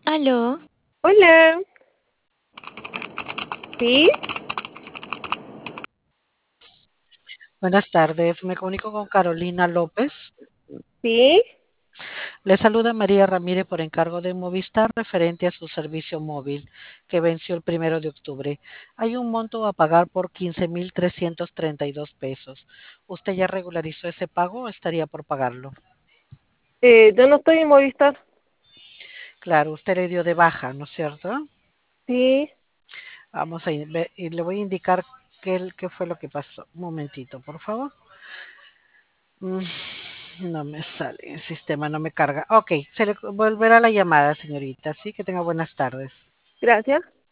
Aló, Hola, ¿sí? Buenas tardes, me comunico con Carolina López. ¿Sí? Le saluda María Ramírez por encargo de Movistar referente a su servicio móvil que venció el 1 de octubre. Hay un monto a pagar por 15.332 pesos. ¿Usted ya regularizó ese pago o estaría por pagarlo? Yo no estoy en Movistar. Claro, usted le dio de baja, ¿no es cierto? Sí, Vamos a y le voy a indicar qué fue lo que pasó. Un momentito, por favor. Mm, No me sale, el sistema no me carga. Ok, se le volverá la llamada, señorita. Sí, que tenga buenas tardes. gracias.